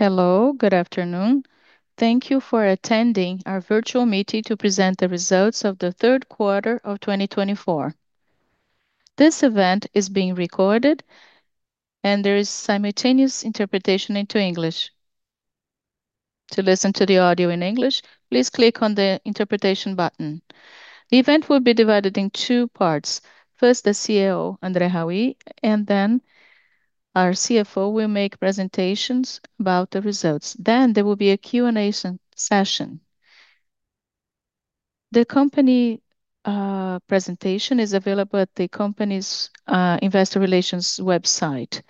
Hello, good afternoon. Thank you for attending our virtual meeting to present the results of the third quarter of 2024. This event is being recorded and there is simultaneous interpretation into English. To listen to the audio in English, please click on the interpretation button. The event will be divided in two parts. First, the CEO, André Haui, and then our CFO will make presentations about the results. Then there will be a Q&A session. The company presentation is available at the company's investor relations website,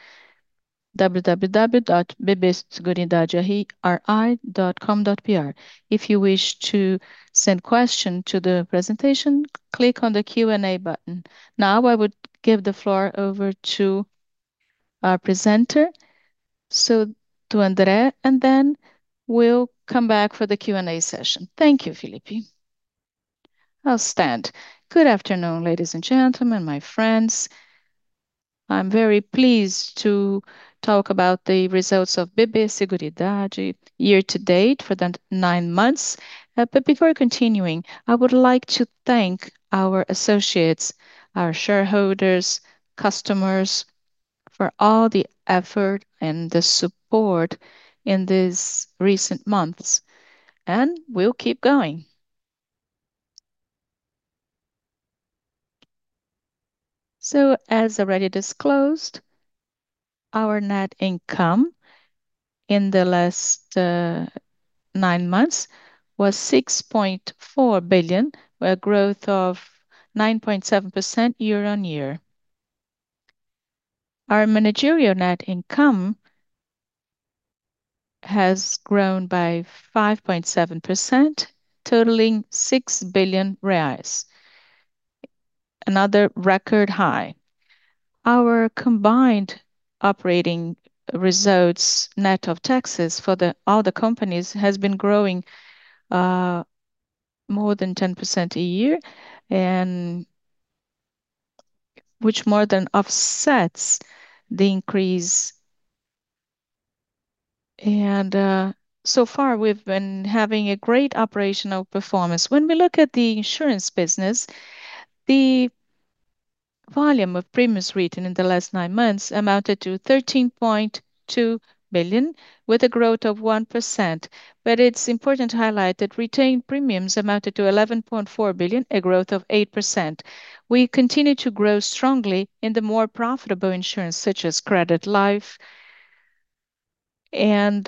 www.bbseguridaderi.com.br. If you wish to send question to the presentation, click on the Q&A button. Now I would give the floor over to our presenter, so to André, and then we'll come back for the Q&A session. Thank you, Felipe. I'll stand. Good afternoon, ladies and gentlemen, my friends. I'm very pleased to talk about the results of BB Seguridade year to date for the 9 months. But before continuing, I would like to thank our associates, our shareholders, customers for all the effort and the support in these recent months. And we'll keep going. So, as already disclosed, our net income in the last 9 months was 6.4 billion, a growth of 9.7% year on year. Our managerial net income has grown by 5.7%, totaling 6 billion reais, another record high. Our combined operating results net of taxes for all the companies has been growing more than 10% a year, and which more than offsets the increase. And so far, we've been having a great operational performance. When we look at the insurance business, the volume of premiums written in the last 9 months amounted to 13.2 billion, with a growth of 1%. But it's important to highlight that retained premiums amounted to 11.4 billion, a growth of 8%. We continue to grow strongly in the more profitable insurance, such as credit life and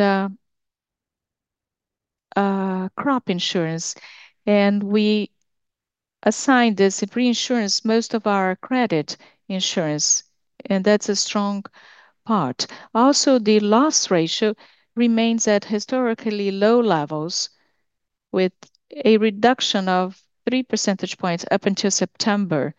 crop insurance. And we assigned this in reinsurance most of our credit insurance, and that's a strong part. Also, the loss ratio remains at historically low levels, with a reduction of 3 percentage points up until September,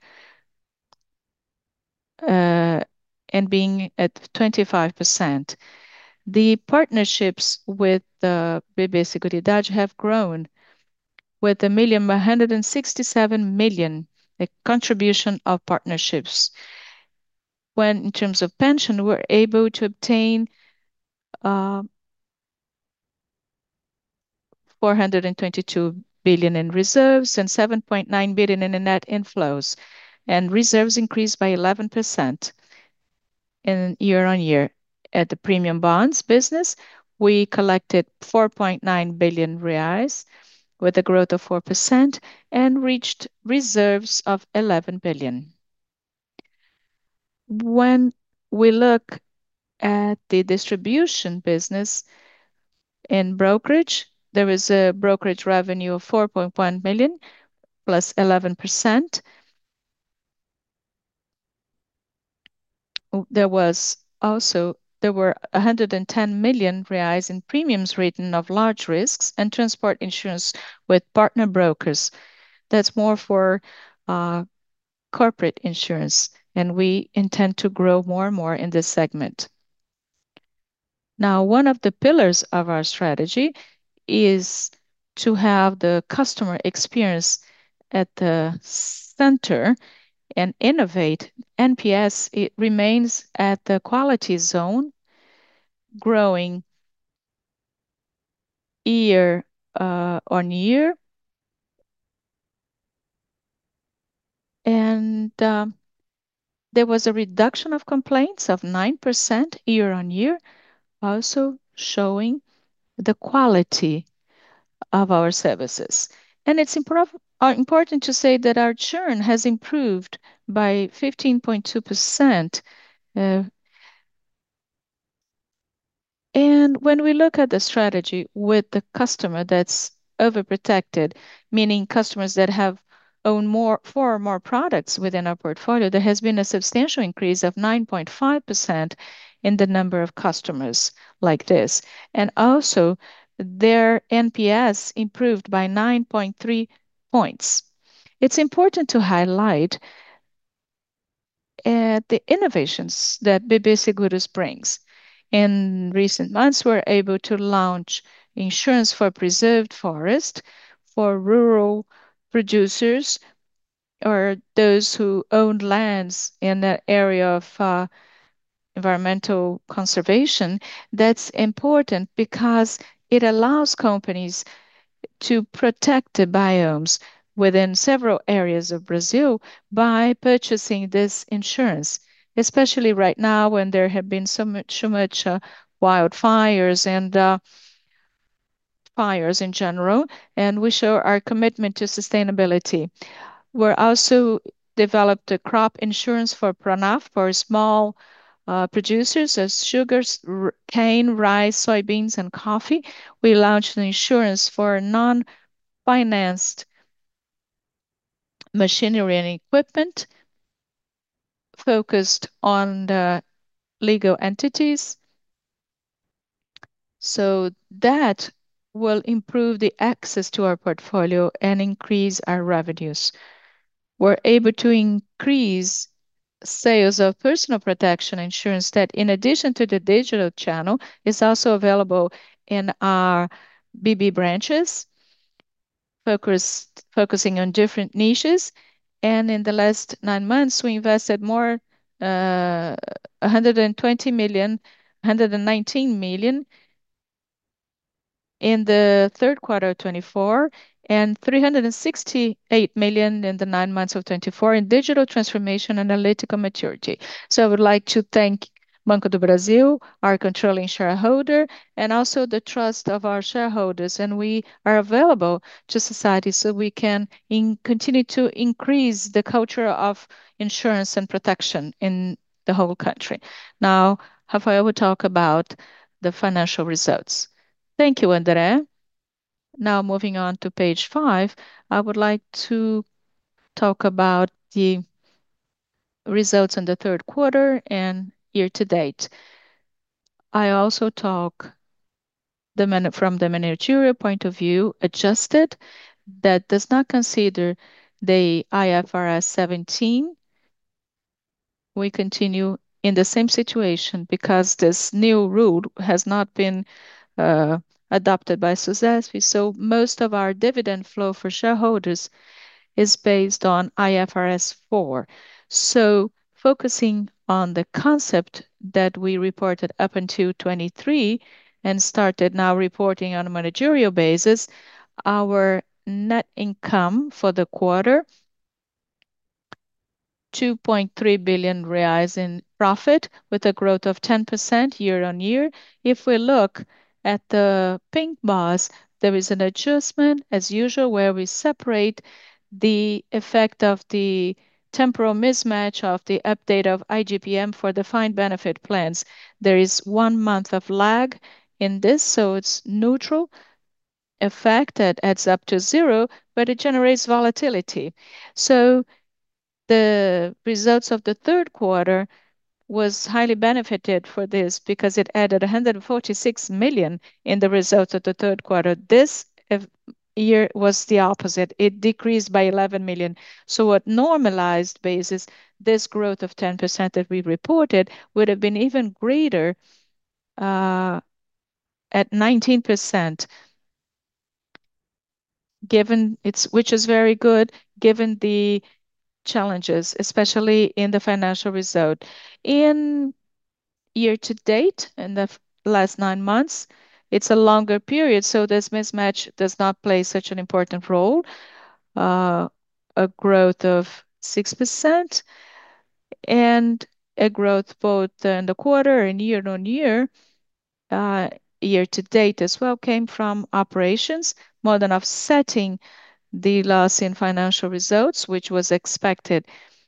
and being at 25%. The partnerships with BB Seguridade have grown with 167 million, a contribution of partnerships. When in terms of pension, we're able to obtain 422 billion in reserves and 7.9 billion in net inflows, and reserves increased by 11% in year on year. At the premium bonds business, we collected 4.9 billion reais with a growth of 4% and reached reserves of 11 billion. When we look at the distribution business in brokerage, there is a brokerage revenue of 4.1 million plus 11%. There were 110 million reais in premiums written of large risks and transport insurance with partner brokers. That's more for corporate insurance, and we intend to grow more and more in this segment. Now, one of the pillars of our strategy is to have the customer experience at the center and innovate. NPS, it remains at the quality zone, growing year on year. And there was a reduction of complaints of 9% year on year, also showing the quality of our services. And it's important to say that our churn has improved by 15.2%. And when we look at the strategy with the customer that's overprotected, meaning customers that have owned four or more products within our portfolio, there has been a substantial increase of 9.5% in the number of customers like this. And also, their NPS improved by 9.3 points. It's important to highlight the innovations that BB Seguros brings. In recent months, we're able to launch insurance for preserved forest for rural producers or those who own lands in the area of environmental conservation. That's important because it allows companies to protect the biomes within several areas of Brazil by purchasing this insurance, especially right now when there have been so much wildfires and fires in general, and we show our commitment to sustainability. We're also developed a crop insurance for Pronaf for small producers of sugars, cane, rice, soybeans, and coffee. We launched an insurance for non-financed machinery and equipment focused on the legal entities. So that will improve the access to our portfolio and increase our revenues. We're able to increase sales of personal protection insurance that, in addition to the digital channel, is also available in our BB branches, focusing on different niches. And in the last 9 months, we invested more, 120 million, 119 million in the third quarter of 24 and 368 million in the 9 months of 24 in digital transformation and analytical maturity. So I would like to thank Banco do Brasil, our controlling shareholder, and also the trust of our shareholders. And we are available to society so we can continue to increase the culture of insurance and protection in the whole country. Now, Rafael will talk about the financial results. Thank you, André. Now, moving on to page 5, I would like to talk about the results in the third quarter and year to date. I also talk from the managerial point of view, adjusted, that does not consider the IFRS 17. We continue in the same situation because this new rule has not been uh, adopted by SUSESP. So most of our dividend flow for shareholders is based on IFRS 4. So focusing on the concept that we reported up until 23 and started now reporting on a managerial basis, our net income for the quarter 2.3 billion reais in profit with a growth of 10% year on year. If we look at the pink bars, there is an adjustment as usual where we separate the effect of the temporal mismatch of the update of IGPM for defined benefit plans. There is 1 month of lag in this, so it's neutral effect that adds up to zero, but it generates volatility. So the results of the third quarter was highly benefited for this because it added 146 million in the results of the third quarter. This year was the opposite. It decreased by 11 million. So at normalized basis, this growth of 10% that we reported would have been even greater at 19%, which is very good given the challenges, especially in the financial result. In year to date, in the last 9 months, it's a longer period, so this mismatch does not play such an important role. Uh, a growth of 6% and a growth both in the quarter and year on year, uh, year to date as well, came from operations, more than offsetting the loss in financial results, which was expected.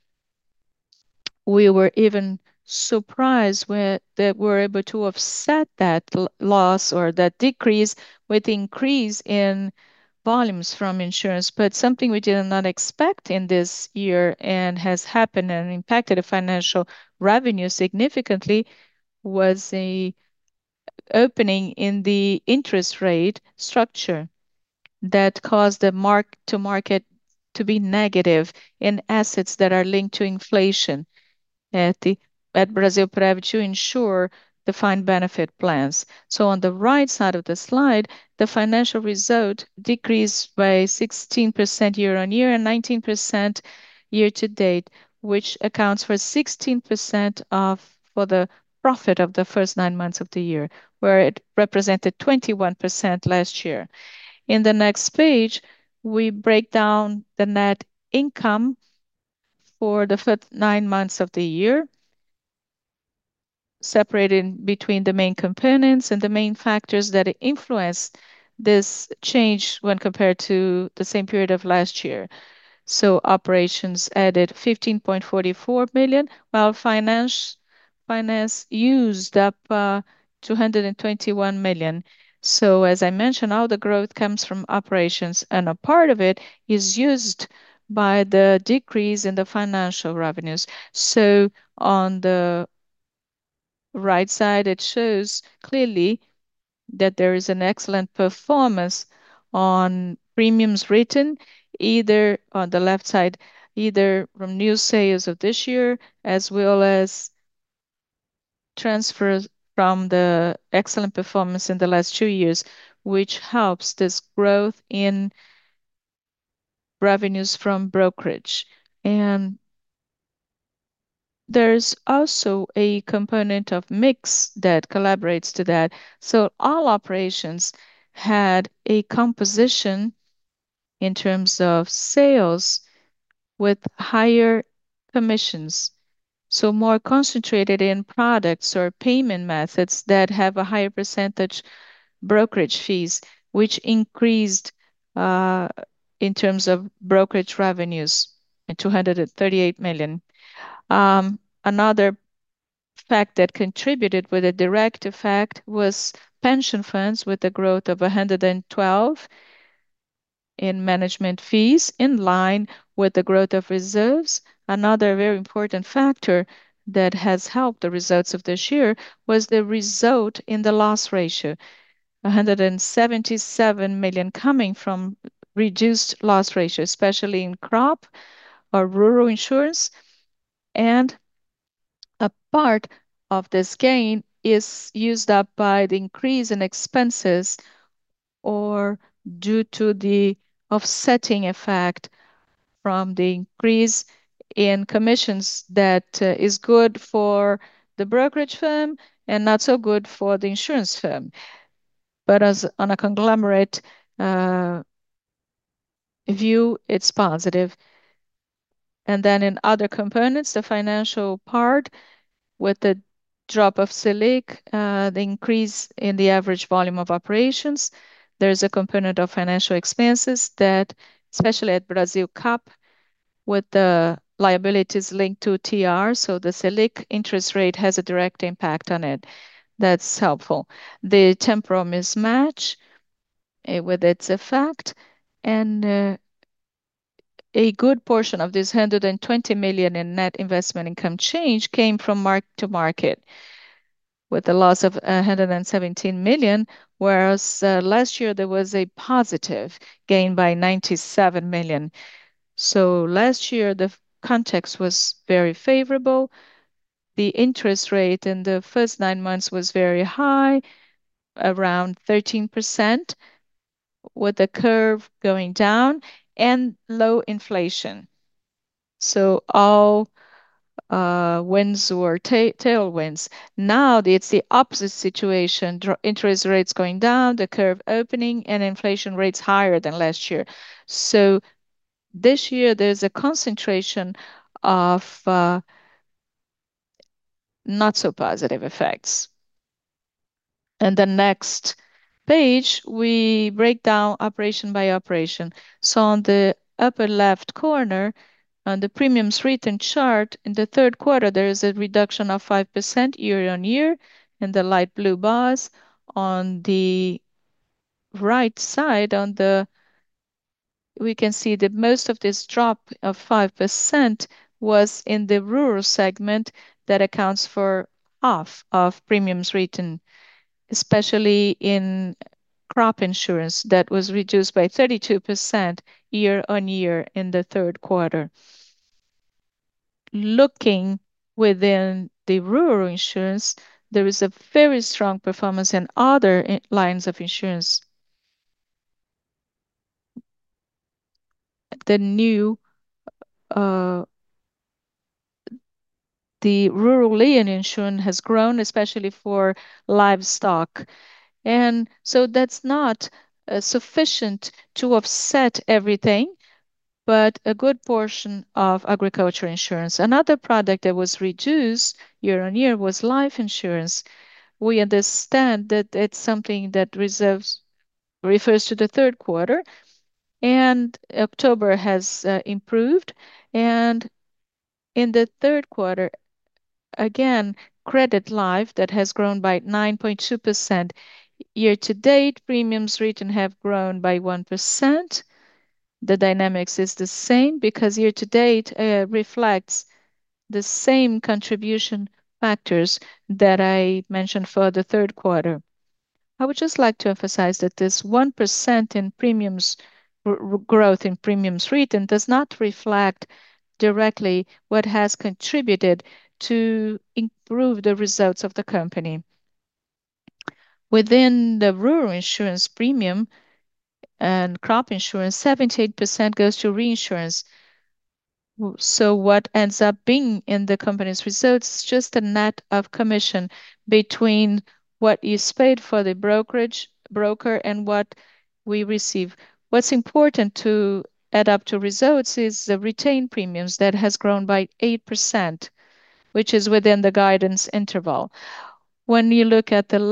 We were even surprised that we're able to offset that loss or that decrease with increase in volumes from insurance. But something we did not expect in this year and has happened and impacted the financial revenue significantly was a opening in the interest rate structure that caused the mark to market to be negative in assets that are linked to inflation at the at Brasilprev to ensure defined benefit plans. So on the right side of the slide, the financial result decreased by 16% year on year and 19% year to date, which accounts for 16% of for the profit of the first 9 months of the year, where it represented 21% last year. In the next page, we break down the net income for the first 9 months of the year, separated between the main components and the main factors that influence this change when compared to the same period of last year. So operations added 15.44 million, while finance used up 221 million. So as I mentioned, all the growth comes from operations, and a part of it is used by the decrease in the financial revenues. So on the right side, it shows clearly that there is an excellent performance on premiums written, either on the left side, either from new sales of this year as well as transfers from the excellent performance in the last 2 years, which helps this growth in revenues from brokerage. And there's also a component of mix that collaborates to that. So all operations had a composition in terms of sales with higher commissions. So more concentrated in products or payment methods that have a higher percentage brokerage fees, which increased uh, in terms of brokerage revenues, 238 million. Another fact that contributed with a direct effect was pension funds with a growth of 112 in management fees in line with the growth of reserves. Another very important factor that has helped the results of this year was the result in the loss ratio, 177 million coming from reduced loss ratio, especially in crop or rural insurance. And a part of this gain is used up by the increase in expenses or due to the offsetting effect from the increase in commissions that is good for the brokerage firm and not so good for the insurance firm. But as on a conglomerate uh, view, it's positive. And then in other components, the financial part with the drop of Selic, the increase in the average volume of operations, there's a component of financial expenses that, especially at Brasilcap, with the liabilities linked to TR, so the Selic interest rate has a direct impact on it. That's helpful. The temporal mismatch with its effect, and a good portion of this 120 million in net investment income change came from mark to market with a loss of 117 million, whereas last year there was a positive gain by 97 million. So last year the context was very favorable. The interest rate in the first 9 months was very high, around 13%, with the curve going down and low inflation. So all winds or tailwinds. Now it's the opposite situation. Interest rates going down, the curve opening, and inflation rates higher than last year. So this year there's a concentration of not so positive effects. And the next page, we break down operation by operation. So on the upper left corner, on the premiums written chart, in the third quarter, there is a reduction of 5% year on year in the light blue bars. On the right side, we can see that most of this drop of 5% was in the rural segment that accounts for half of premiums written, especially in crop insurance that was reduced by 32% year on year in the third quarter. Looking within the rural insurance, there is a very strong performance in other lines of insurance. The new, uh, the rural lien insurance has grown, especially for livestock. And so that's not sufficient to offset everything, but a good portion of agriculture insurance. Another product that was reduced year on year was life insurance. We understand that it's something that refers to the third quarter, and October has improved. And in the third quarter, again, credit life that has grown by 9.2%. Year to date, premiums written have grown by 1%. The dynamics is the same because year to date reflects the same contribution factors that I mentioned for the third quarter. I would just like to emphasize that this 1% in premiums growth in premiums written does not reflect directly what has contributed to improve the results of the company. Within the rural insurance premium and crop insurance, 78% goes to reinsurance. So what ends up being in the company's results is just a net of commission between what is paid for the broker and what we receive. What's important to add up to results is the retained premiums that has grown by 8%, which is within the guidance interval. When you look at the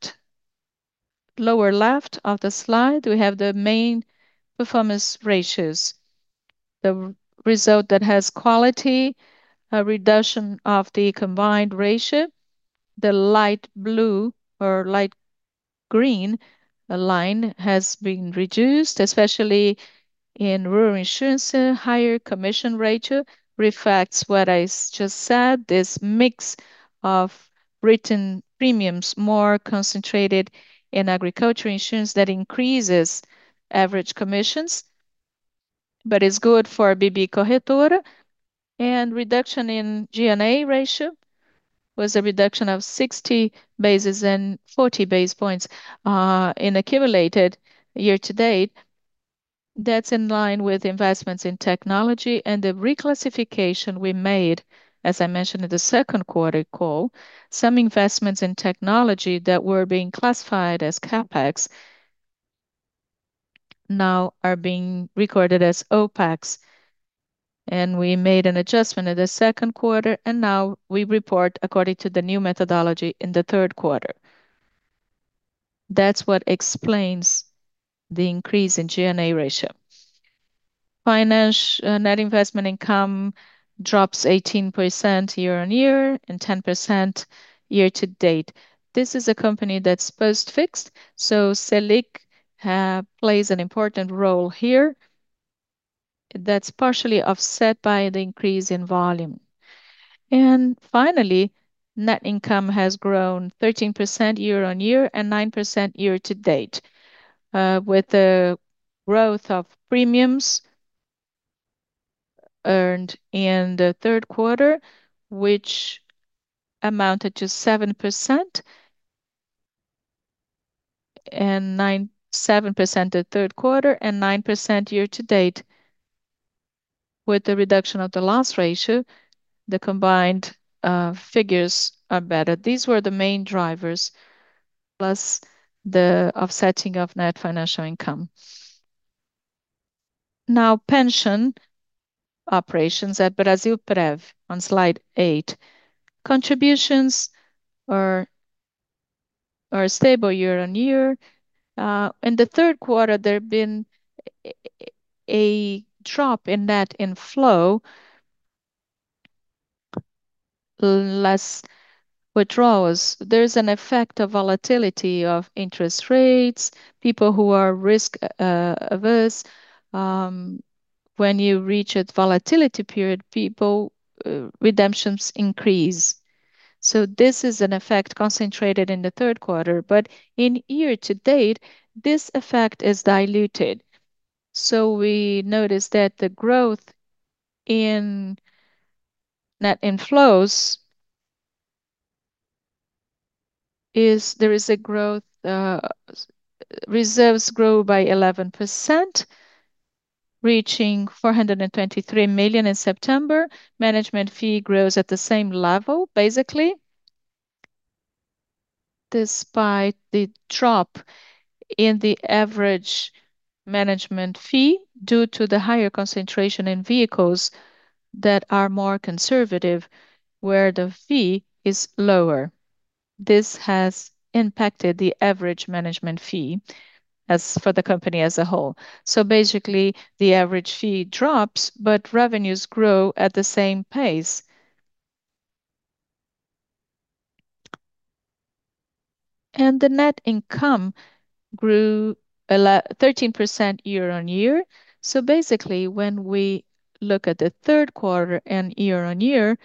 lower left of the slide, we have the main performance ratios. The result that has quality, a reduction of the combined ratio. The light blue or light green line has been reduced, especially in rural insurance. Higher commission ratio reflects what I just said, this mix of written premiums more concentrated in agriculture insurance that increases average commissions, but is good for BB Corretora. And reduction in G&A ratio was a reduction of 60 basis and 40 base points in accumulated year to date. That's in line with investments in technology and the reclassification we made, as I mentioned in the second quarter call. Some investments in technology that were being classified as CapEx now are being recorded as OpEx. And we made an adjustment in the second quarter, and now we report according to the new methodology in the third quarter. That's what explains the increase in G&A ratio. Net investment income drops 18% year on year and 10% year to date. This is a company that's post-fixed, so Selic plays an important role here. That's partially offset by the increase in volume. And finally, net income has grown 13% year on year and 9% year to date, with the growth of premiums earned in the third quarter, which amounted to 7% and 7% the third quarter and 9% year to date, with the reduction of the loss ratio the combined figures are better. These were the main drivers, plus the offsetting of net financial income. Now, pension operations at Brasilprev on slide 8. Contributions are stable year on year. In the third quarter, there have been a drop in net inflow, less withdrawals. There's an effect of volatility of interest rates, people who are risk averse. Um, when you reach a volatility period, people redemptions increase. So this is an effect concentrated in the third quarter, but in year to date, this effect is diluted. So we notice that the growth in net inflows there is a growth, reserves grow by 11%, reaching 423 million in September. Management fee grows at the same level, basically, despite the drop in the average management fee due to the higher concentration in vehicles that are more conservative, where the fee is lower. This has impacted the average management fee as for the company as a whole. So basically, the average fee drops, but revenues grow at the same pace. And the net income grew 13% year on year. So basically, when we look at the third quarter and year on year,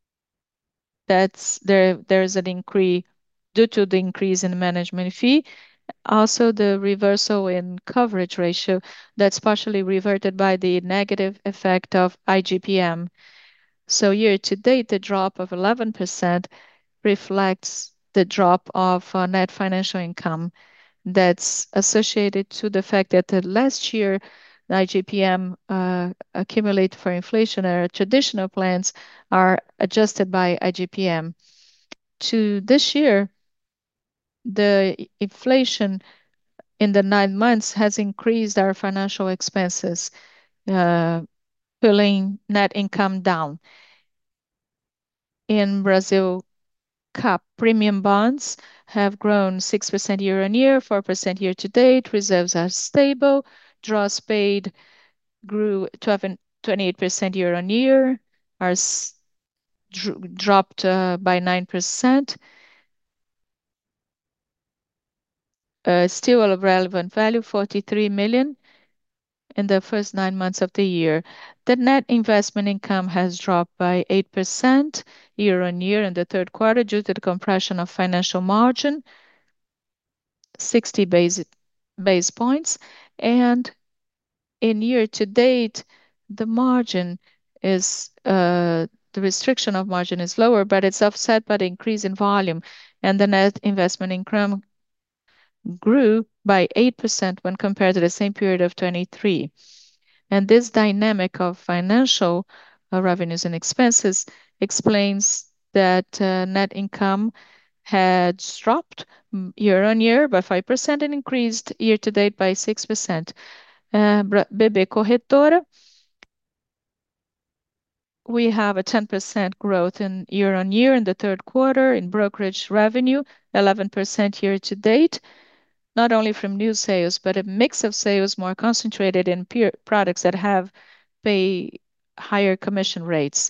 there's an increase due to the increase in management fee. Also, the reversal in coverage ratio that's partially reverted by the negative effect of IGPM. So year to date, the drop of 11% reflects the drop of net financial income that's associated to the fact that the last year, the IGPM accumulated for inflation traditional plans are adjusted by IGPM. To this year, the inflation in the 9 months has increased our financial expenses, uh, pulling net income down. In Brazil, CAP premium bonds have grown 6% year on year, 4% year to date. Reserves are stable. Draws paid grew 12 and 28% year on year, are dropped by 9%. Still a relevant value, 43 million in the first 9 months of the year. The net investment income has dropped by 8% year on year in the third quarter due to the compression of financial margin, 60 base points. And in year to date, the margin is the restriction of margin is lower, but it's offset by the increase in volume, and the net investment income grew by 8% when compared to the same period of 23. And this dynamic of financial revenues and expenses explains that net income had dropped year on year by 5% and increased year to date by 6%. BB Corretora, we have a 10% growth in year on year in the third quarter in brokerage revenue, 11% year to date, not only from new sales, but a mix of sales more concentrated in products that have pay higher commission rates.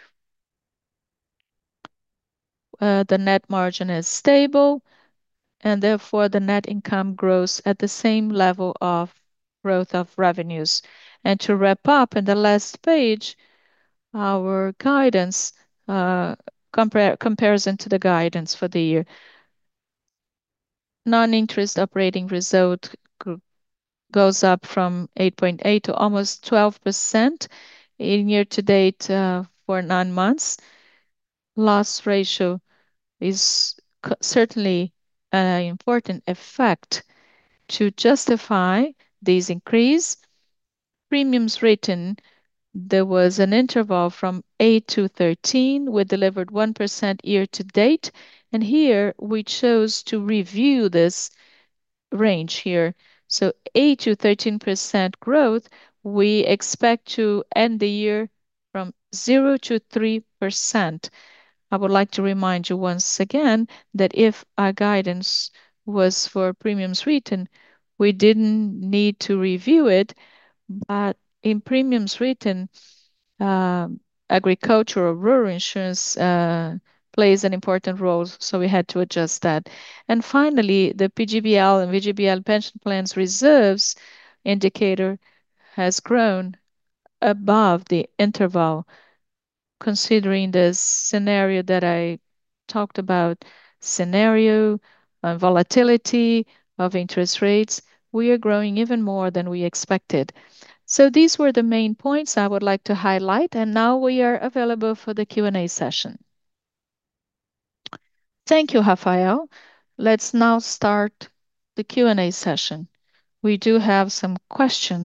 The net margin is stable, and therefore the net income grows at the same level of growth of revenues. And to wrap up in the last page, our guidance comparison to the guidance for the year. Non-interest operating result goes up from 8.8 to almost 12% in year to date for 9 months. Loss ratio is certainly an important effect to justify these increase. Premiums written There was an interval from 8 to 13. We delivered 1% year to date. And here we chose to review this range here. So 8 to 13% growth, we expect to end the year from 0 to 3%. I would like to remind you once again that if our guidance was for premiums written, we didn't need to review it, but in premiums written, um, agricultural rural insurance plays an important role, so we had to adjust that. And finally, the PGBL and VGBL pension plans reserves indicator has grown above the interval, considering the scenario that I talked about, scenario, volatility of interest rates. We are growing even more than we expected. So these were the main points I would like to highlight, and now we are available for the Q&A session. Thank you, Rafael. Let's now start the Q&A session. We do have some questions.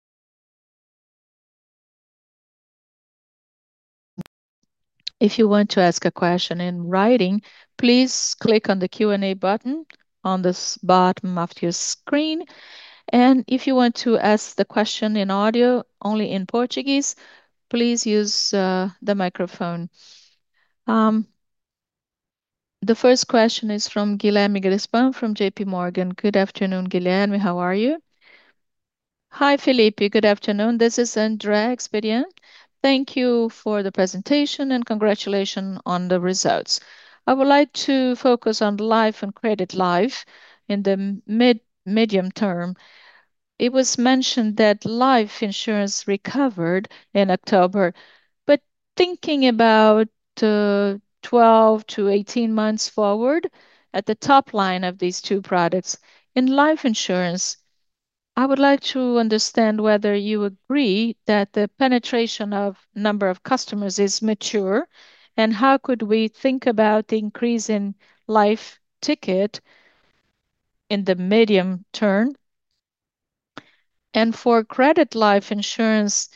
If you want to ask a question in writing, please click on the Q&A button on the bottom of your screen. And if you want to ask the question in audio, only in Portuguese, please use the microphone. Um, The first question is from Guilherme Grespan from JP Morgan. Good afternoon, Guilherme. How are you? Hi, Felipe. Good afternoon. This is André Expedien. Thank you for the presentation and congratulations on the results. I would like to focus on life and credit life in the medium term. It was mentioned that life insurance recovered in October, but thinking about 12 to 18 months forward at the top line of these two products, in life insurance, I would like to understand whether you agree that the penetration of number of customers is mature, and how could we think about the increase in life ticket in the medium term? And for credit life insurance,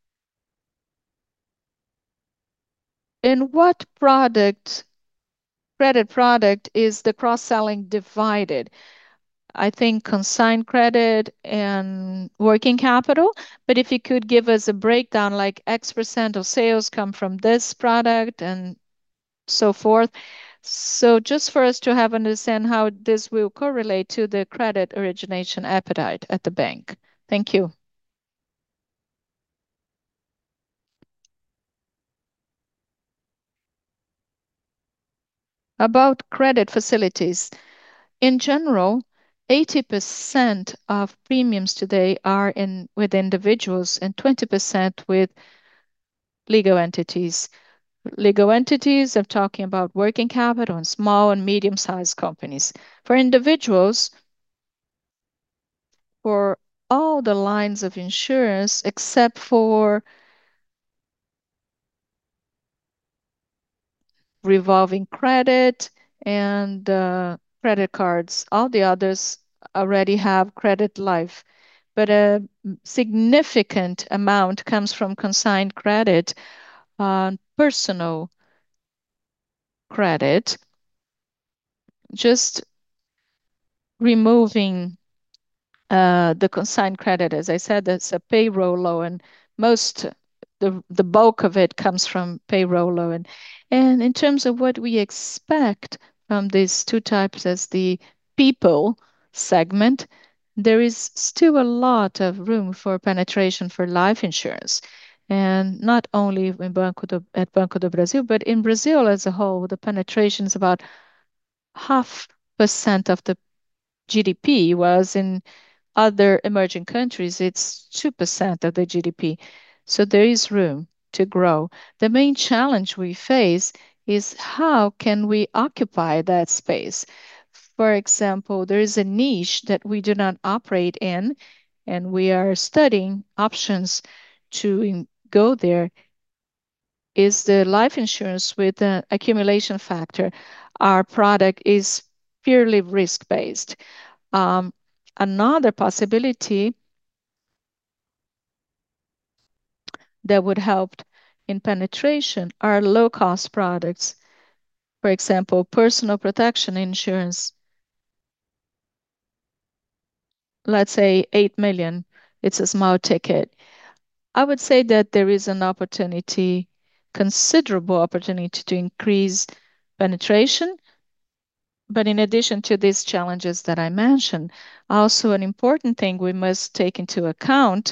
in what credit product is the cross-selling divided? I think consigned credit and working capital. But if you could give us a breakdown, like X% of sales come from this product and so forth. So just for us to have understand how this will correlate to the credit origination appetite at the bank. Thank you. About credit facilities, in general, 80% of premiums today are in with individuals and 20% with legal entities. Legal entities, I'm talking about working capital and small and medium-sized companies. For individuals, for all the lines of insurance except for revolving credit and credit cards, all the others already have credit life. But a significant amount comes from consigned credit, personal credit, just removing the consigned credit. As I said, that's a payroll loan. Most, the bulk of it comes from payroll loan. And in terms of what we expect from these two types as the people segment, there is still a lot of room for penetration for life insurance. And not only at Banco do Brasil, but in Brazil as a whole, the penetration is about 0.5% of the GDP, whereas in other emerging countries, it's 2% of the GDP. So there is room to grow. The main challenge we face is how can we occupy that space? For example, there is a niche that we do not operate in, and we are studying options to go there, is the life insurance with an accumulation factor. Our product is purely risk-based. Um, Another possibility that would help in penetration are low-cost products. For example, personal protection insurance, let's say 8 million, it's a small ticket. I would say that there is an opportunity, considerable opportunity to increase penetration. But in addition to these challenges that I mentioned, also an important thing we must take into account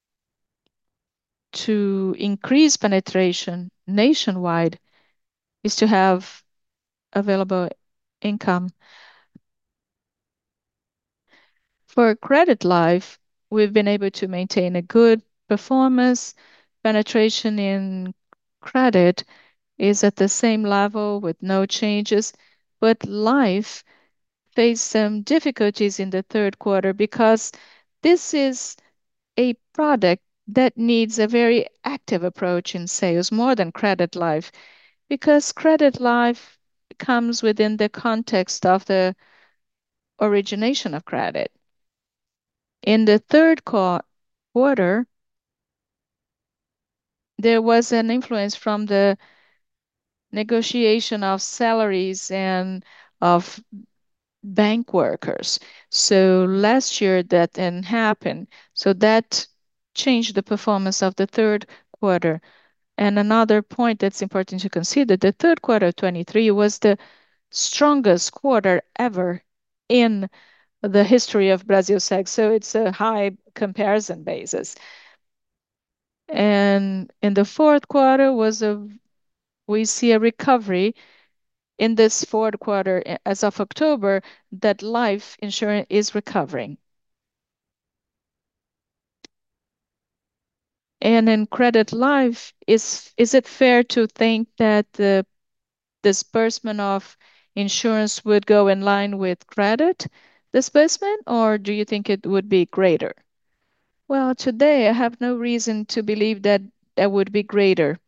to increase penetration nationwide is to have available income. For credit life, we've been able to maintain a good performance. Penetration in credit is at the same level with no changes, but life faced some difficulties in the third quarter because this is a product that needs a very active approach in sales more than credit life, because credit life comes within the context of the origination of credit. In the quarter, there was an influence from the negotiation of salaries and of bank workers. So last year that didn't happen. So that changed the performance of the third quarter. And another point that's important to consider, the third quarter of 23 was the strongest quarter ever in the history of Brasilseg. So it's a high comparison basis. And in the fourth quarter we see a recovery in this fourth quarter as of October that life insurance is recovering. And in credit life, is it fair to think that the disbursement of insurance would go in line with credit disbursement, or do you think it would be greater? Well, today I have no reason to believe that that would be greater.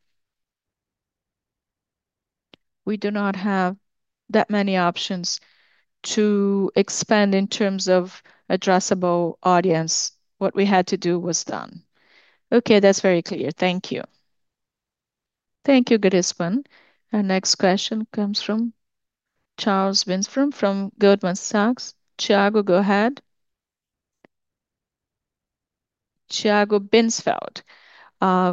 We do not have that many options to expand in terms of addressable audience. What we had to do was done. Okay, that's very clear. Thank you. Thank you, Grispan. Our next question comes from Charles Winsfrom from Goldman Sachs. Tiago, go ahead. Tiago Binsfeld. Uh,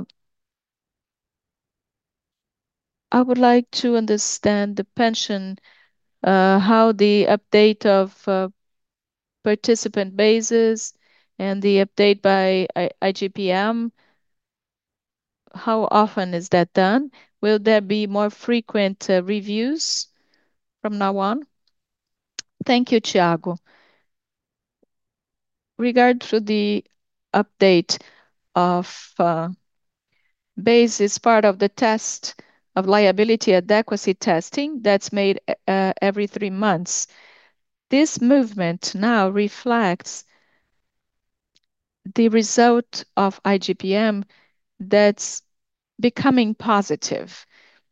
I would like to understand the pension, how the update of participant bases and the update by IGPM, how often is that done? Will there be more frequent reviews from now on? Thank you, Tiago. Regard to the update of base is part of the test of liability adequacy testing that's made every 3 months. This movement now reflects the result of IGPM that's becoming positive.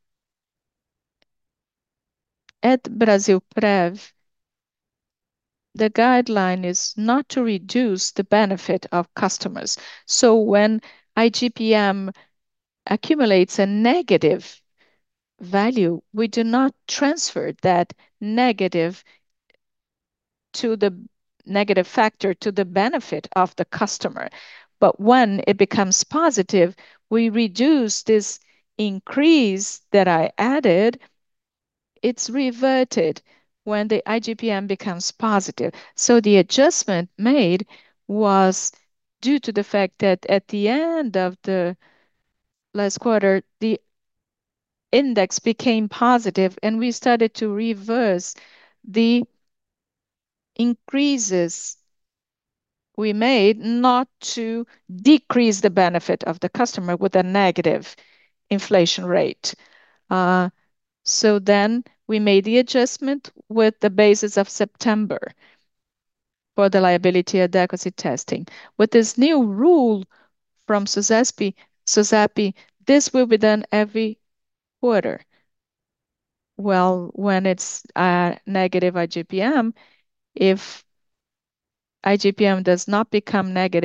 At Brasilprev, the guideline is not to reduce the benefit of customers. So when IGPM accumulates a negative value, we do not transfer that negative to the negative factor to the benefit of the customer. But when it becomes positive, we reduce this increase that I added, it's reverted when the IGPM becomes positive. So the adjustment made was due to the fact that at the end of the last quarter, the index became positive and we started to reverse the increases we made not to decrease the benefit of the customer with a negative inflation rate. So then we made the adjustment with the basis of September for the liability adequacy testing. With this new rule from SUSEP, this will be done every quarter. Well, when it's a negative IGPM, if IGPM does not become negative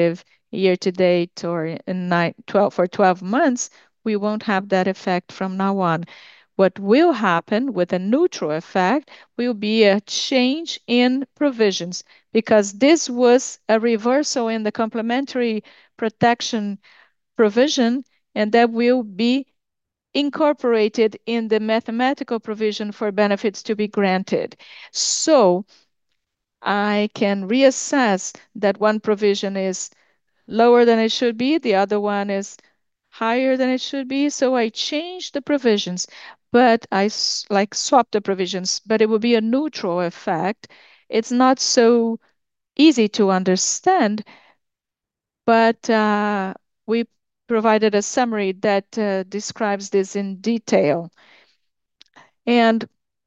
year to date or in 12 months, we won't have that effect from now on. What will happen with a neutral effect will be a change in provisions because this was a reversal in the complementary protection provision, and that will be incorporated in the mathematical provision for benefits to be granted. So I can reassess that one provision is lower than it should be, the other one is higher than it should be. So I change the provisions, but like swap the provisions, but it will be a neutral effect. It's not so easy to understand, but we provided a summary that describes this in detail. And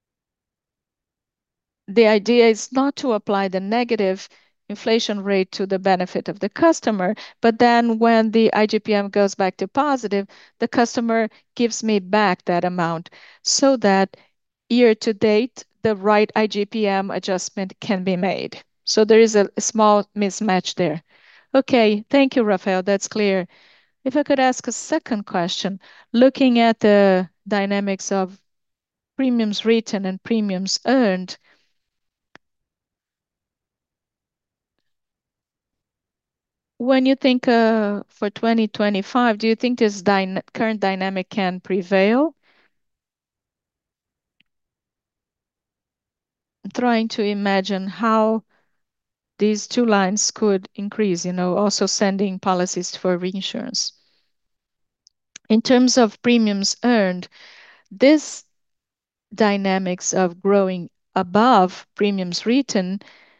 the idea is not to apply the negative inflation rate to the benefit of the customer, but then when the IGPM goes back to positive, the customer gives me back that amount so that year to date, the right IGPM adjustment can be made. So there is a small mismatch there. Okay, thank you, Rafael. That's clear. If I could ask a second question, looking at the dynamics of premiums written and premiums earned, when you think for 2025, do you think this current dynamic can prevail? I'm trying to imagine how these two lines could increase, also sending policies for reinsurance. In terms of premiums earned, this dynamics of growing above premiums written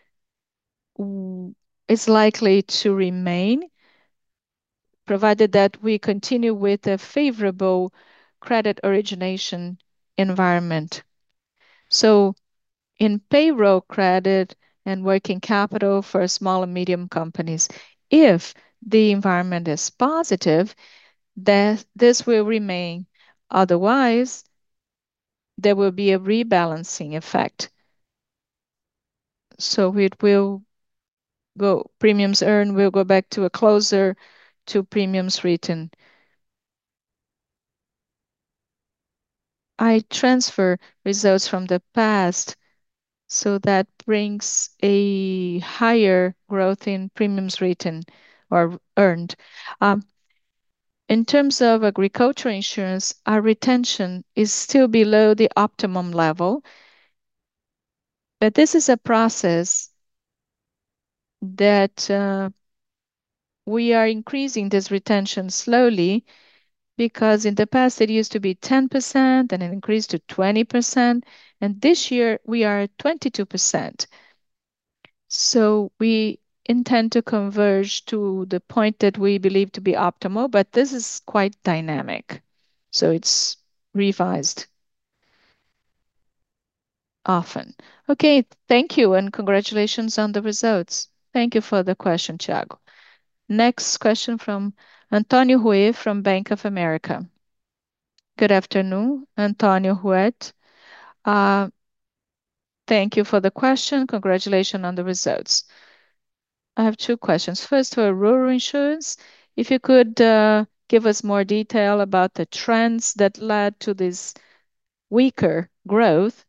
is likely to remain, provided that we continue with a favorable credit origination environment. So in payroll credit and working capital for small and medium companies, if the environment is positive, that this will remain. Otherwise, there will be a rebalancing effect. So it will premiums earned will go back to a closer to premiums written. I transfer results from the past, so that brings a higher growth in premiums written or earned. Um, in terms of agricultural insurance, our retention is still below the optimum level, but this is a process that we are increasing this retention slowly because in the past it used to be 10% and it increased to 20%, and this year we are at 22%. So we intend to converge to the point that we believe to be optimal, but this is quite dynamic. So it's revised often. Okay, thank you and congratulations on the results. Thank you for the question, Thiago. Next question from Antonio Rue from Bank of America. Good afternoon, Antonio Huet. Uh, Thank you for the question. Congratulations on the results. I have two questions. First, for rural insurance, if you could give us more detail about the trends that led to this weaker growth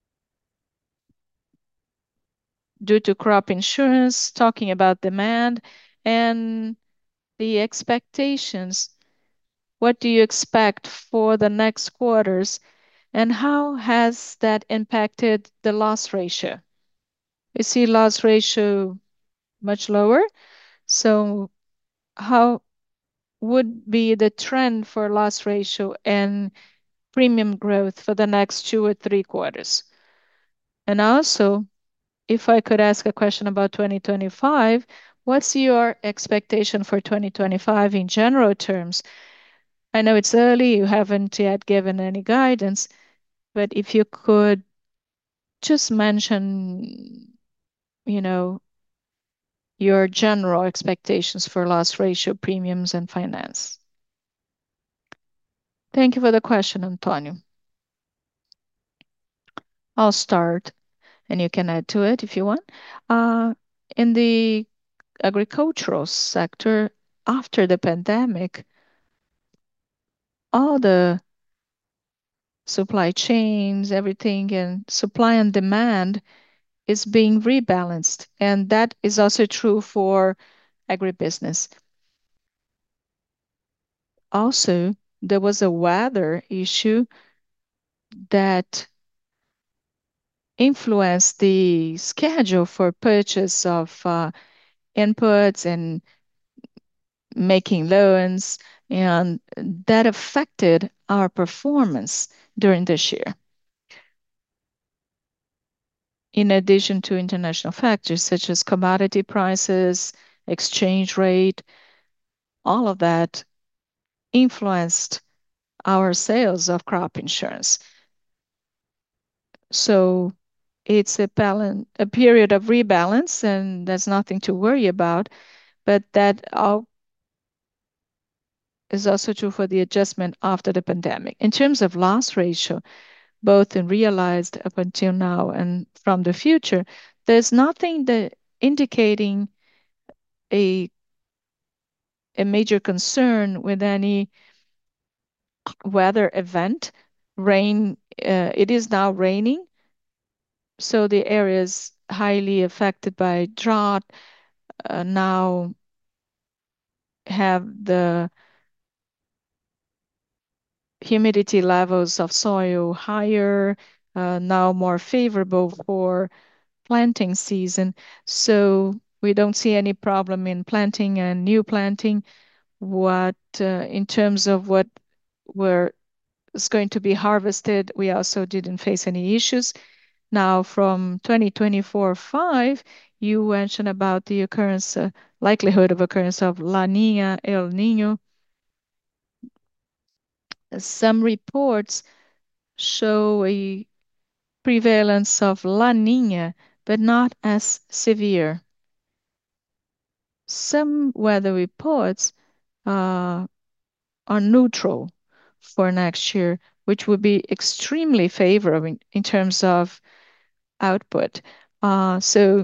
due to crop insurance, talking about demand and the expectations. What do you expect for the next quarters, and how has that impacted the loss ratio? We see loss ratio much lower, so how would be the trend for loss ratio and premium growth for the next 2 or 3 quarters? And also, if I could ask a question about 2025, what's your expectation for 2025 in general terms? I know it's early, you haven't yet given any guidance, but if you could just mention, you know, your general expectations for loss ratio, premiums, and finance. Thank you for the question, Antonio. I'll start and you can add to it if you want. Uh, in the agricultural sector after the pandemic, all the supply chains, everything, and supply and demand is being rebalanced. And that is also true for agribusiness. Also, there was a weather issue that influenced the schedule for purchase of inputs and making loans, and that affected our performance during this year. In addition to international factors such as commodity prices, exchange rate, all of that influenced our sales of crop insurance. So it's a period of rebalance, and there's nothing to worry about. But that all is also true for the adjustment after the pandemic. In terms of loss ratio, both in realized up until now and from the future, there's nothing that indicating a a major concern with any weather event. Rain, it is now raining, so the areas highly affected by drought now have the humidity levels of soil higher, now more favorable for planting season. So we don't see any problem in planting and new planting. What in terms of what were is going to be harvested, we also didn't face any issues. Now, from 2024-5, you mentioned about the occurrence, likelihood of occurrence of La Nina, El Nino. Some reports show a prevalence of La Nina, but not as severe. Some weather reports uh, are neutral for next year, which would be extremely favorable in terms of output. So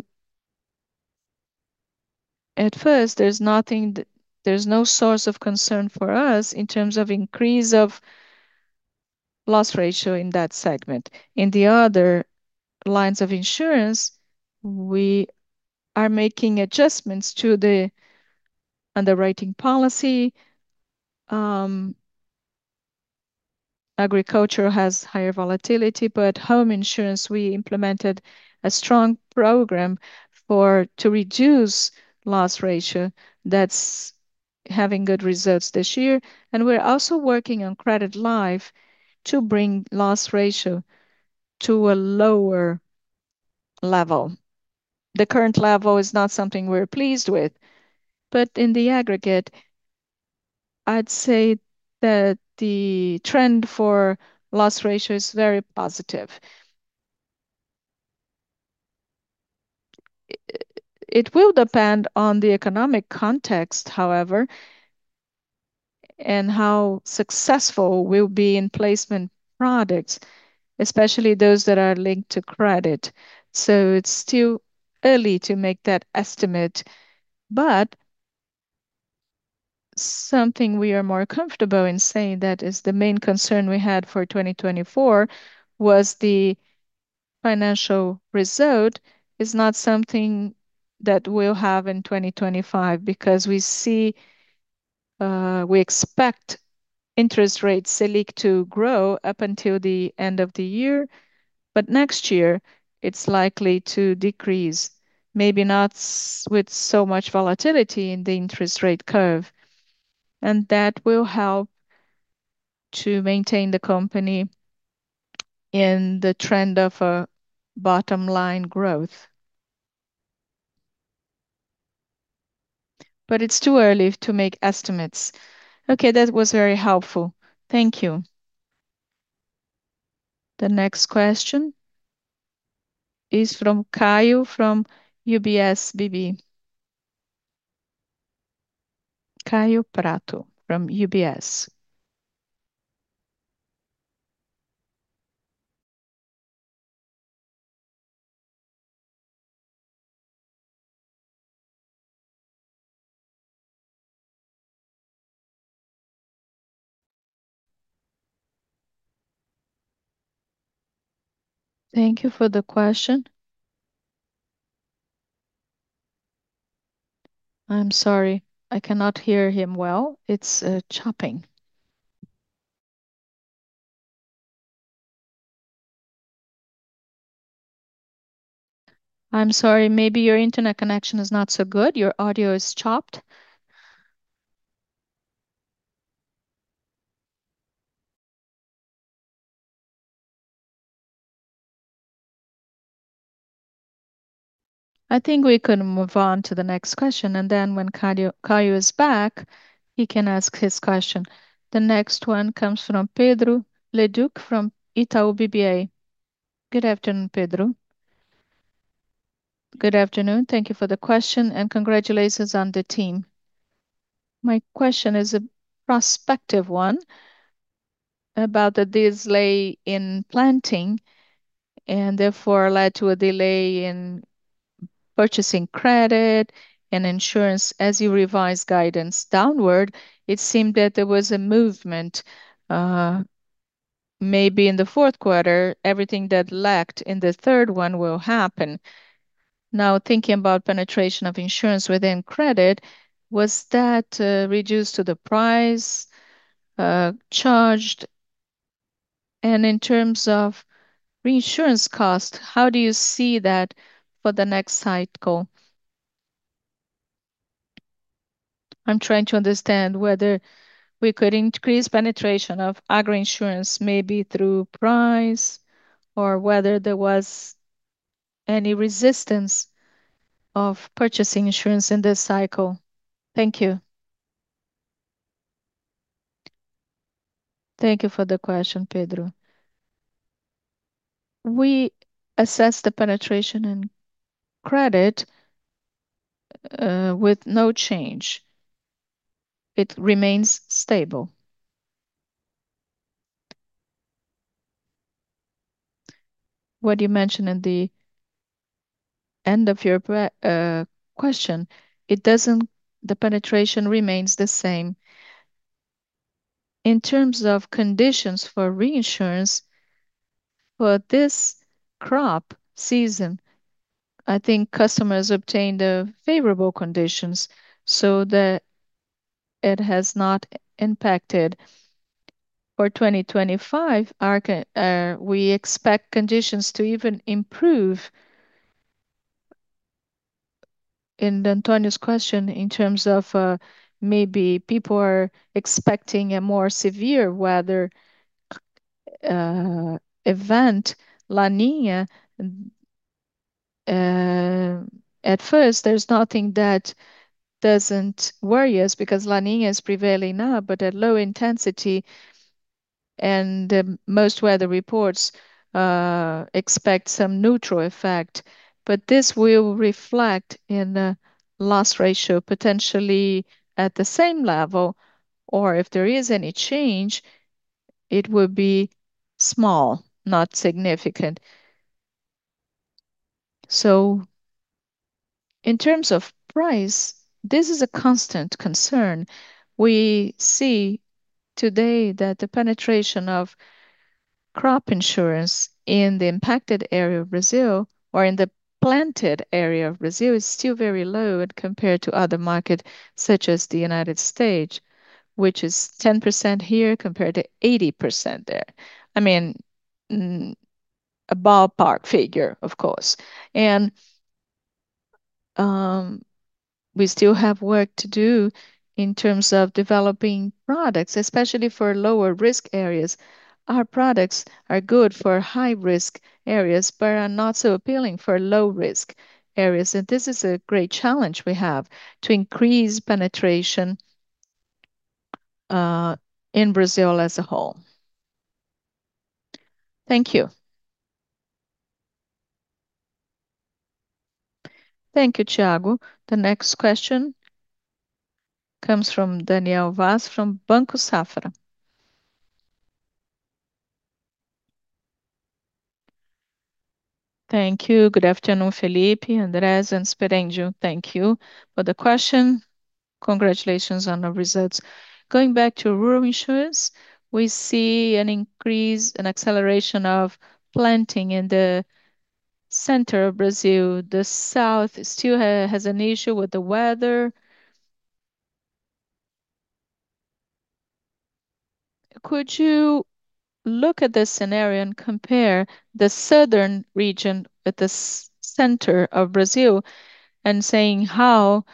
at first, there's no source of concern for us in terms of increase of loss ratio in that segment. In the other lines of insurance, we are making adjustments to the underwriting policy. Um, Agriculture has higher volatility, but home insurance, we implemented a strong program for to reduce loss ratio that's having good results this year. And we're also working on credit life to bring loss ratio to a lower level. The current level is not something we're pleased with, but in the aggregate, I'd say that the trend for loss ratio is very positive. It will depend on the economic context, however, and how successful we'll be in placement products, especially those that are linked to credit. So it's still early to make that estimate, but something we are more comfortable in saying that is the main concern we had for 2024 was the financial result is not something that we'll have in 2025 because we expect interest rates Selic to grow up until the end of the year, but next year it's likely to decrease, maybe not with so much volatility in the interest rate curve. And that will help to maintain the company in the trend of a bottom line growth. But it's too early to make estimates. Okay, that was very helpful. Thank you. The next question is from Caio from UBS BB. Caio Prato from UBS. Thank you for the question. I'm sorry, I cannot hear him well. It's chopping. I'm sorry, maybe your internet connection is not so good. Your audio is chopped. I think we could move on to the next question, and then when Caio is back, he can ask his question. The next one comes from Pedro Leduc from Itaú BBA. Good afternoon, Pedro. Good afternoon. Thank you for the question and congratulations on the team. My question is a prospective one about the delay in planting and therefore led to a delay in purchasing credit and insurance. As you revise guidance downward, it seemed that there was a movement. Uh, Maybe in the fourth quarter, everything that lacked in the third one will happen. Now, thinking about penetration of insurance within credit, was that reduced to the price charged? And in terms of reinsurance cost, how do you see that for the next cycle? I'm trying to understand whether we could increase penetration of agro insurance maybe through price or whether there was any resistance of purchasing insurance in this cycle. Thank you. Thank you for the question, Pedro. We assess the penetration in credit with no change. It remains stable. What you mentioned in the end of your question, it doesn't, the penetration remains the same. In terms of conditions for reinsurance, for this crop season, I think customers obtained favorable conditions so that it has not impacted. For 2025, we expect conditions to even improve. In Antonio's question, in terms of maybe people are expecting a more severe weather uh, event, La Nina, uh, at first, there's nothing that doesn't worry us because La Nina is prevailing now, but at low intensity, and most weather reports expect some neutral effect. But this will reflect in a loss ratio potentially at the same level, or if there is any change, it will be small, not significant. So, in terms of price, this is a constant concern. We see today that the penetration of crop insurance in the impacted area of Brazil or in the planted area of Brazil is still very low and compared to other markets such as the United States, which is 10% here compared to 80% there. I mean, mm, a ballpark figure, of course. And um, we still have work to do in terms of developing products, especially for lower risk areas. Our products are good for high risk areas, but are not so appealing for low risk areas. And this is a great challenge we have to increase penetration uh, in Brazil as a whole. Thank you. Thank you, Thiago. The next question comes from Daniel Vaz from Banco Safra. Thank you. Good afternoon, Felipe, Andrés, and Sperendio. Thank you for the question. Congratulations on the results. Going back to rural insurance, we see an increase, an acceleration of planting in the center of Brazil. The south still has an issue with the weather. Could you look at this scenario and compare the southern region with the center of Brazil and saying how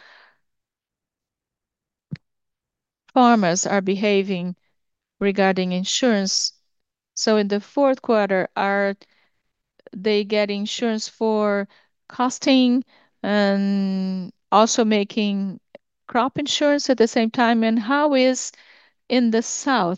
farmers are behaving regarding insurance? So in the fourth quarter, are they getting insurance for costing and also making crop insurance at the same time? And how is in the south?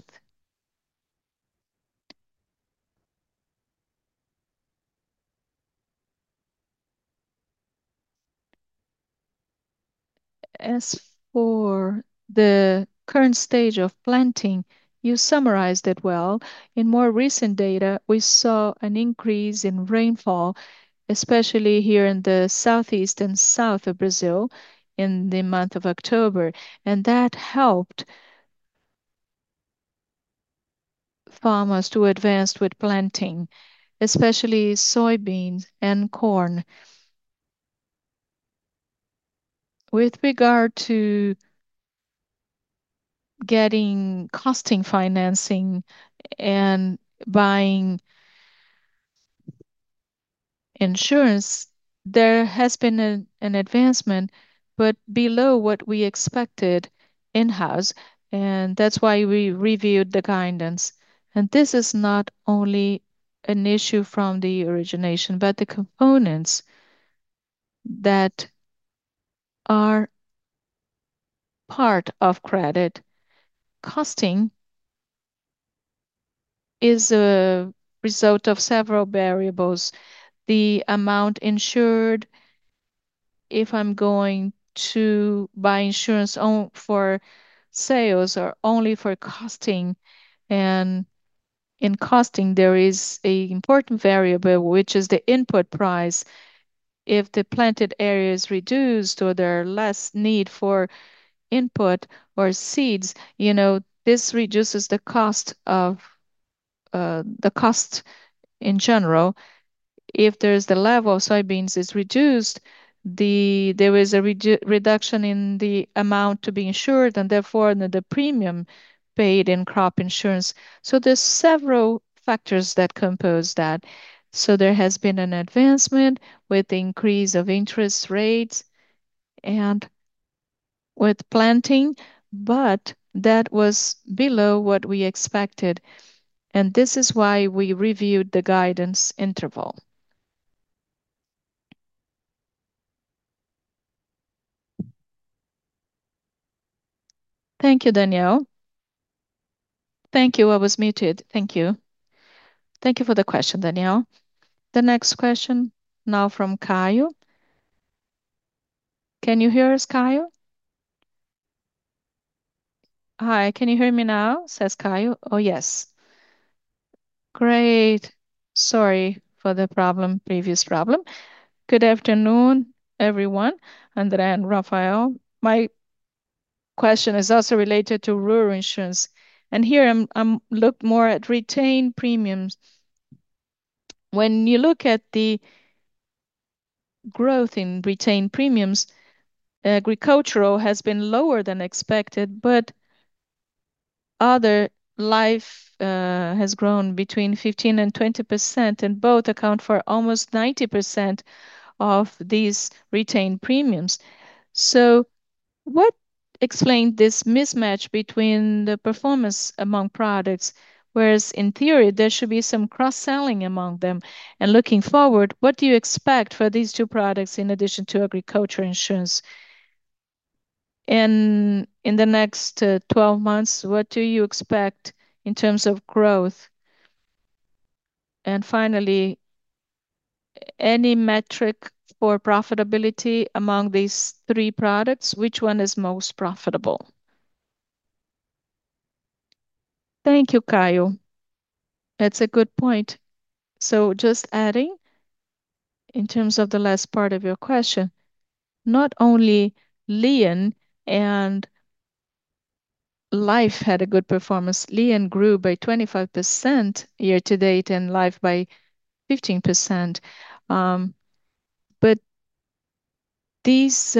As for the current stage of planting, you summarized it well. In more recent data, we saw an increase in rainfall, especially here in the southeast and south of Brazil in the month of October, and that helped farmers to advance with planting, especially soybeans and corn. With regard to getting costing financing and buying insurance, there has been an advancement, but below what we expected in-house, and that's why we reviewed the guidance. And this is not only an issue from the origination, but the components that are part of credit. Costing is a result of several variables. The amount insured, if I'm going to buy insurance on for sales or only for costing. And in costing, there is a important variable, which is the input price. If the planted area is reduced or there are less need for input or seeds, this reduces the cost in general. If there's the level of soybeans is reduced, there is a reduction in the amount to be insured and therefore the premium paid in crop insurance. So there's several factors that compose that. So there has been an advancement with the increase of interest rates and with planting, but that was below what we expected. And this is why we reviewed the guidance interval. Thank you, Danielle. Thank you. I was muted. Thank you. Thank you for the question, Danielle. The next question now from Caio. Can you hear us, Caio? Hi, can you hear me now? Says Caio. Oh, yes. Great. Sorry for the previous problem. Good afternoon, everyone. Andrea and Rafael. My question is also related to rural insurance. And here I'm looked more at retained premiums. When you look at the growth in retained premiums, agricultural has been lower than expected, but other life has grown between 15 and 20%, and both account for almost 90% of these retained premiums. So, what explained this mismatch between the performance among products? Whereas in theory, there should be some cross-selling among them. And looking forward, what do you expect for these two products in addition to agriculture insurance? And in the next 12 months, what do you expect in terms of growth? And finally, any metric for profitability among these three products, which one is most profitable? Thank you, Caio. That's a good point. So just adding, in terms of the last part of your question, not only Lien and Life had a good performance. Lien grew by 25% year to date and Life by 15%. Um, but these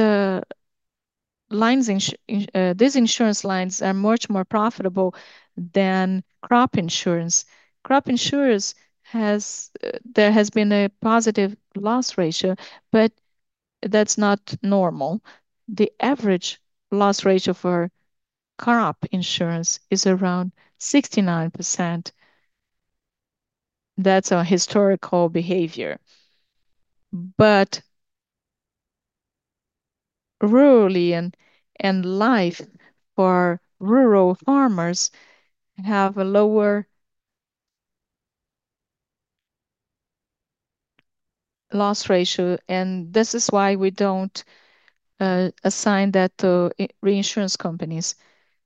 these insurance lines are much more profitable than crop insurance. Crop insurance there has been a positive loss ratio, but that's not normal. The average loss ratio for crop insurance is around 69%. That's a historical behavior. But rurally and life for rural farmers have a lower loss ratio, and this is why we don't assign that to reinsurance companies.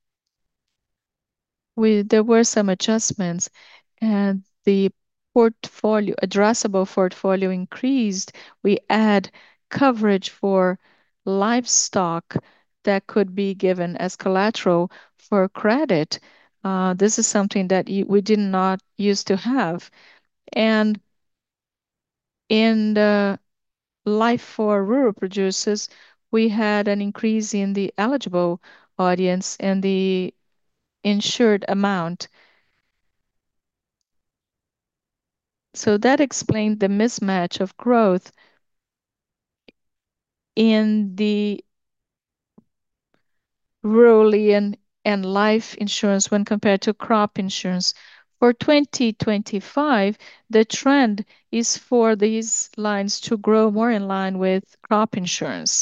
There were some adjustments, and the addressable portfolio increased. We add coverage for livestock that could be given as collateral for credit. This is something that we did not used to have. And in the life for rural producers, we had an increase in the eligible audience and the insured amount. So that explained the mismatch of growth in the rural and life insurance when compared to crop insurance. For 2025, the trend is for these lines to grow more in line with crop insurance.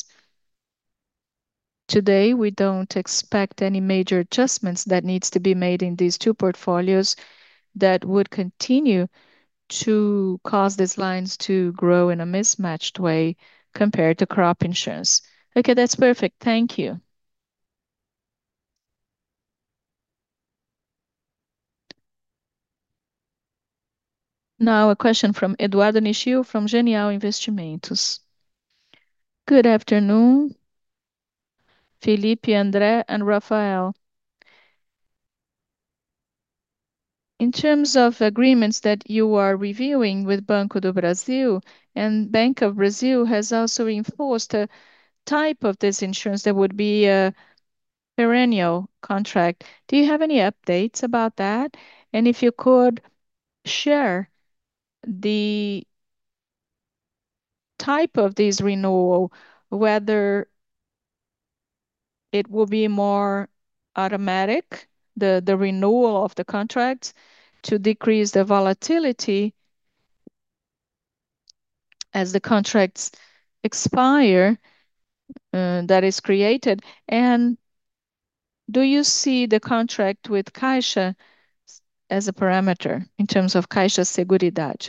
Today, we don't expect any major adjustments that needs to be made in these two portfolios that would continue to cause these lines to grow in a mismatched way compared to crop insurance. Okay, that's perfect. Thank you. Now, a question from Eduardo Nishio from Genial Investimentos. Good afternoon, Felipe, André, and Rafael. In terms of agreements that you are reviewing with Banco do Brasil, and Bank of Brazil has also enforced a type of this insurance that would be a perennial contract. Do you have any updates about that? And if you could share the type of this renewal, whether it will be more automatic, the renewal of the contracts to decrease the volatility as the contracts expire, that is created. And do you see the contract with Caixa as a parameter in terms of Caixa Seguridade?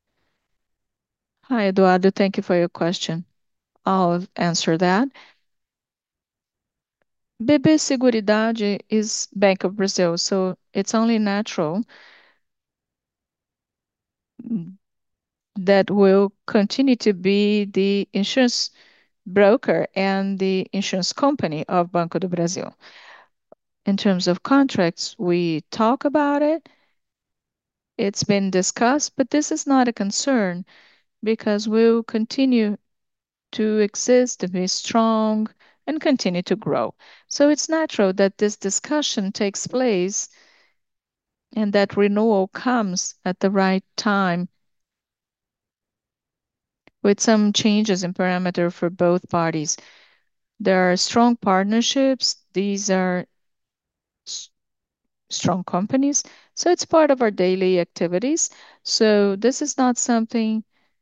Hi, Eduardo. Thank you for your question. I'll answer that. BB Seguridade is Bank of Brazil, so it's only natural that will continue to be the insurance broker and the insurance company of Banco do Brasil. In terms of contracts, we talk about it. It's been discussed, but this is not a concern because we'll continue to exist, to be strong, and continue to grow. So it's natural that this discussion takes place and that renewal comes at the right time with some changes in parameter for both parties. There are strong partnerships. These are strong companies. So it's part of our daily activities. So this is not something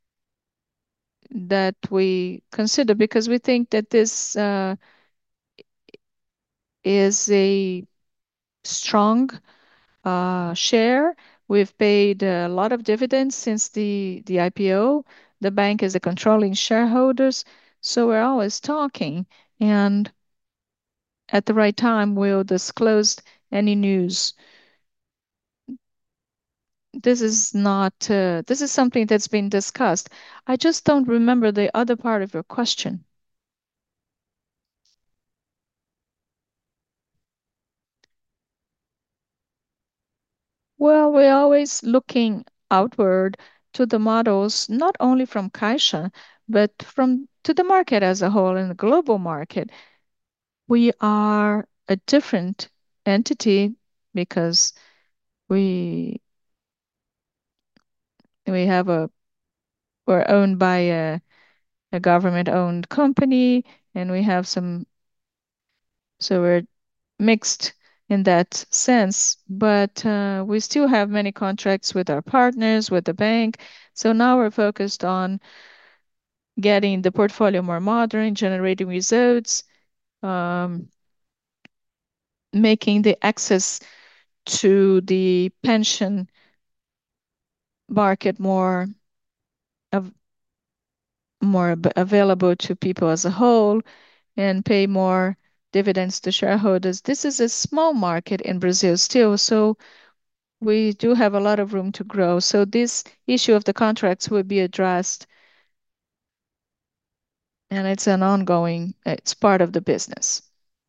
that we consider because we think that this is a strong share. We've paid a lot of dividends since the IPO. The bank is a controlling shareholders, so we're always talking, and at the right time, we'll disclose any news. This is something that's been discussed. I just don't remember the other part of your question. Well, we're always looking outward to the models, not only from Caixa, but from to the market as a whole and the global market. We are a different entity because we we have a we're owned by a government-owned company, and we have some, so we're mixed in that sense. But we still have many contracts with our partners, with the bank. So now we're focused on getting the portfolio more modern, generating results, um, making the access to the pension market av- available to people as a whole, and pay more dividends to shareholders. This is a small market in Brazil still, so we do have a lot of room to grow. So this issue of the contracts will be addressed, and it's an ongoing, it's part of the business.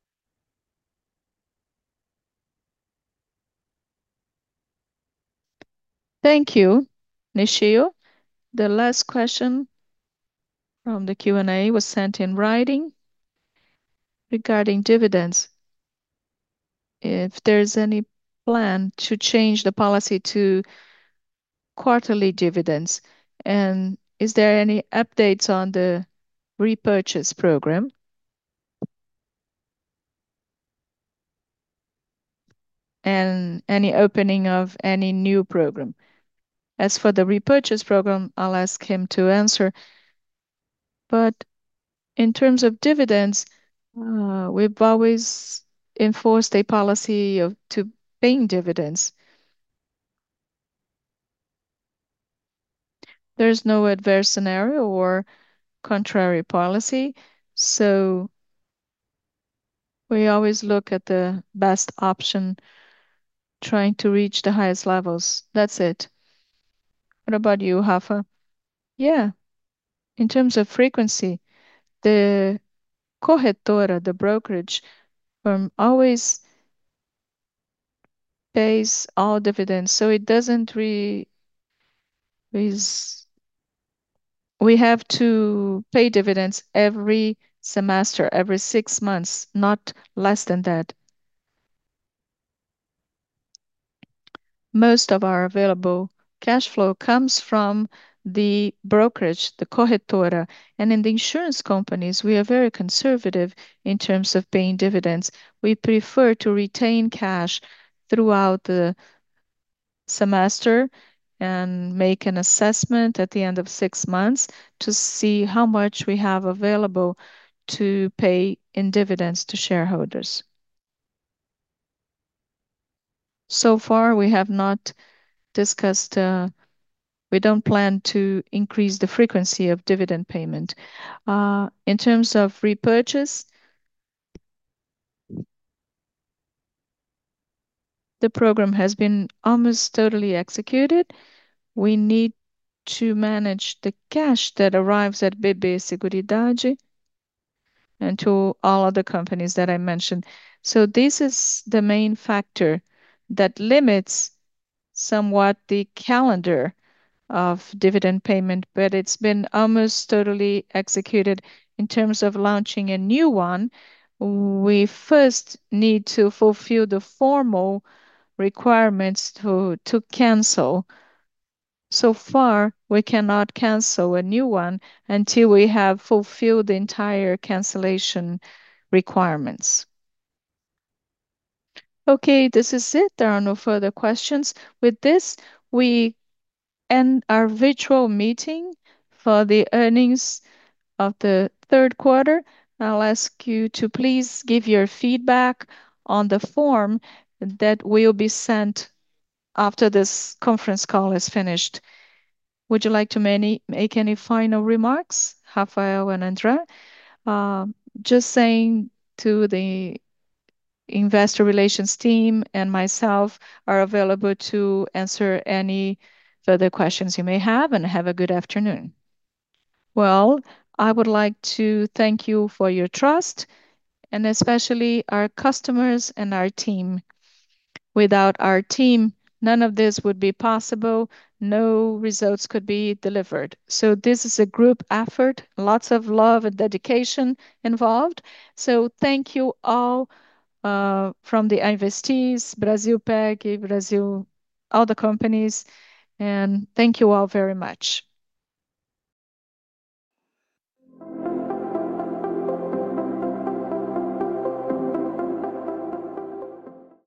Thank you, Nishio. The last question from the Q&A was sent in writing regarding dividends. If there's any plan to change the policy to quarterly dividends, and is there any updates on the repurchase program and any opening of any new program? As for the repurchase program, I'll ask him to answer. But in terms of dividends, we've always enforced a policy of to paying dividends. There's no adverse scenario or contrary policy, so we always look at the best option, trying to reach the highest levels. That's it. What about you, Rafa? Yeah, in terms of frequency, the corretora, the brokerage firm, always pays all dividends, so it doesn't is we have to pay dividends every semester, every 6 months, not less than that. Most of our available cash flow comes from the brokerage, the corretora, and in the insurance companies, we are very conservative in terms of paying dividends. We prefer to retain cash throughout the semester and make an assessment at the end of 6 months to see how much we have available to pay in dividends to shareholders. So far, we have not discussed, we don't plan to increase the frequency of dividend payment. In terms of repurchase, the program has been almost totally executed. We need to manage the cash that arrives at BB Seguridade and to all other companies that I mentioned. So this is the main factor that limits somewhat the calendar of dividend payment, but it's been almost totally executed. In terms of launching a new one, we first need to fulfill the formal requirements to cancel. So far, we cannot cancel a new one until we have fulfilled the entire cancellation requirements. Okay, this is it. There are no further questions. With this, we end our virtual meeting for the earnings of the third quarter. I'll ask you to please give your feedback on the form that will be sent after this conference call is finished. Would you like to make any final remarks, Rafael and Andrea? Uh, just saying to the investor relations team and myself are available to answer any further questions you may have, and have a good afternoon. Well, I would like to thank you for your trust, and especially our customers and our team. Without our team, none of this would be possible. No results could be delivered. So this is a group effort, lots of love and dedication involved. So thank you all from the investees, Brasil PEG, Brazil, all the companies, and thank you all very much.